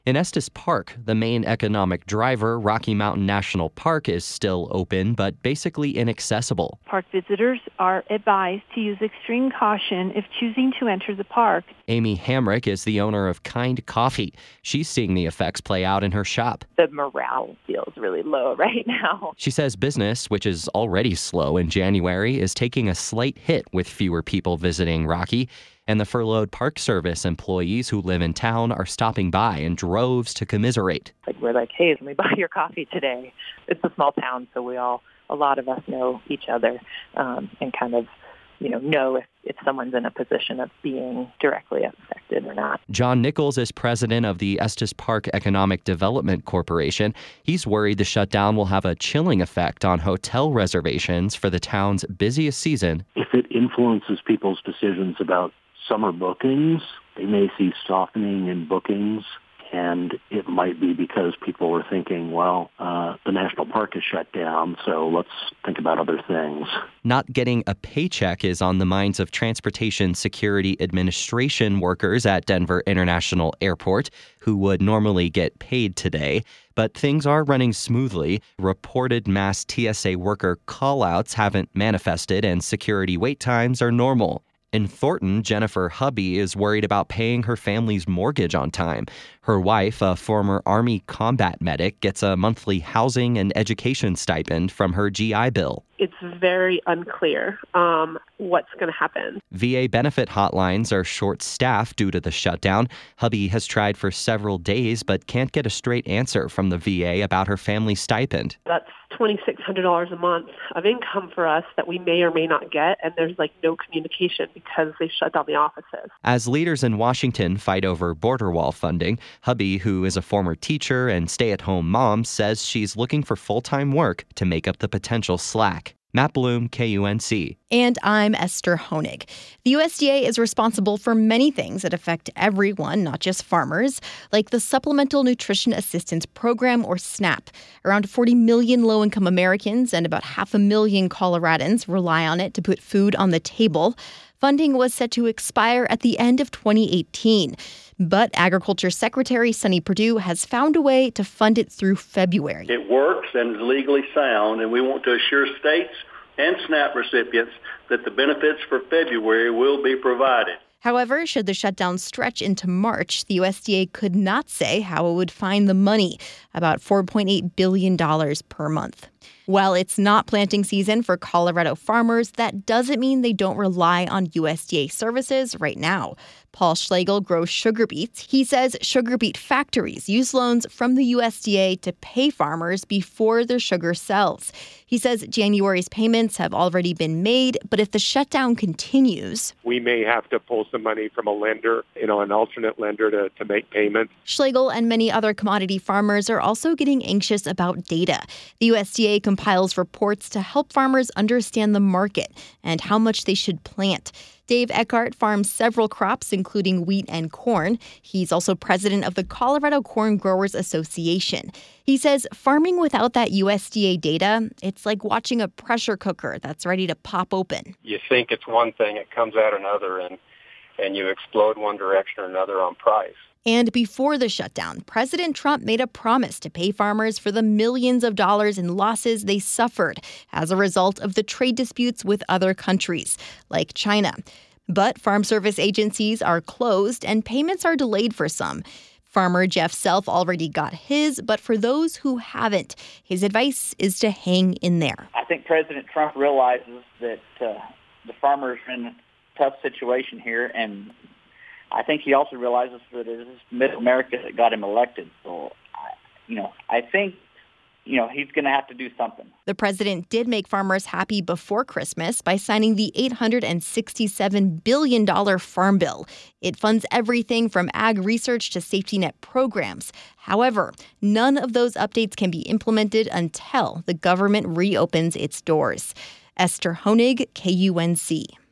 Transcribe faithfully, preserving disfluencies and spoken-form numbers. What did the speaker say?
In Estes Park, the main economic driver, Rocky Mountain National Park, is still open but basically inaccessible. Park visitors are advised to use extreme caution if choosing to enter the park. Amy Hamrick is the owner of Kind Coffee. She's seeing the effects play out in her shop. The morale feels really low right now. She says business, which is already slow in January, is taking a slight hit with fewer people visiting Rocky. And the furloughed Park Service employees who live in town are stopping by in droves to commiserate. Like we're like, hey, can we buy your coffee today? It's a small town, so we all, a lot of us know each other um, and kind of, you know, know if, if someone's in a position of being directly affected or not. John Nichols is president of the Estes Park Economic Development Corporation. He's worried the shutdown will have a chilling effect on hotel reservations for the town's busiest season. If it influences people's decisions about summer bookings, they may see softening in bookings, and it might be because people are thinking, well, uh, the national park is shut down, so let's think about other things. Not getting a paycheck is on the minds of Transportation Security Administration workers at Denver International Airport, who would normally get paid today. But things are running smoothly. Reported mass T S A worker call-outs haven't manifested, and security wait times are normal. In Thornton, Jennifer Hubby is worried about paying her family's mortgage on time. Her wife, a former Army combat medic, gets a monthly housing and education stipend from her G I Bill. It's very unclear um, what's going to happen. V A benefit hotlines are short-staffed due to the shutdown. Hubby has tried for several days but can't get a straight answer from the V A about her family's stipend. That's two thousand six hundred dollars a month of income for us that we may or may not get, and there's like no communication because they shut down the offices. As leaders in Washington fight over border wall funding, Hubby, who is a former teacher and stay-at-home mom, says she's looking for full-time work to make up the potential slack. Matt Bloom, K U N C. And I'm Esther Honig. The U S D A is responsible for many things that affect everyone, not just farmers, like the Supplemental Nutrition Assistance Program, or SNAP. Around forty million low-income Americans and about half a million Coloradans rely on it to put food on the table. Funding was set to expire at the end of twenty eighteen. But Agriculture Secretary Sonny Perdue has found a way to fund it through February. It works and is legally sound, and we want to assure states and SNAP recipients that the benefits for February will be provided. However, should the shutdown stretch into March, the U S D A could not say how it would find the money, about four point eight billion dollars per month. While it's not planting season for Colorado farmers, that doesn't mean they don't rely on U S D A services right now. Paul Schlegel grows sugar beets. He says sugar beet factories use loans from the U S D A to pay farmers before their sugar sells. He says January's payments have already been made, but if the shutdown continues, we may have to pull some money from a lender, you know, an alternate lender to, to make payments. Schlegel and many other commodity farmers are also getting anxious about data. The U S D A compiles reports to help farmers understand the market and how much they should plant. Dave Eckhart farms several crops, including wheat and corn. He's also president of the Colorado Corn Growers Association. He says farming without that U S D A data, it's like watching a pressure cooker that's ready to pop open. You think it's one thing, it comes out another, and, and you explode one direction or another on price. And before the shutdown, President Trump made a promise to pay farmers for the millions of dollars in losses they suffered as a result of the trade disputes with other countries, like China. But farm service agencies are closed and payments are delayed for some. Farmer Jeff Self already got his, but for those who haven't, his advice is to hang in there. I think President Trump realizes that uh, the farmers are in a tough situation here, and I think he also realizes that it is middle America that got him elected. So, you know, I think, you know, he's going to have to do something. The president did make farmers happy before Christmas by signing the eight hundred sixty-seven billion dollars Farm Bill. It funds everything from ag research to safety net programs. However, none of those updates can be implemented until the government reopens its doors. Esther Honig, K U N C.